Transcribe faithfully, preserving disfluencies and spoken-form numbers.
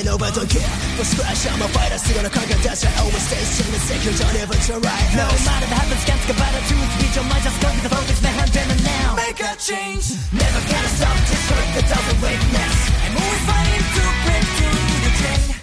and over, don't care. For scratch, I'm a fighter, still gonna conquer that. I always stay strong and secure, don't ever try. No matter the happens, can't get better to speed your mind, just go with the focus, my hand and now. Make a change, never gonna stop, just hurt the double weakness. I'm always fighting to break through the chain.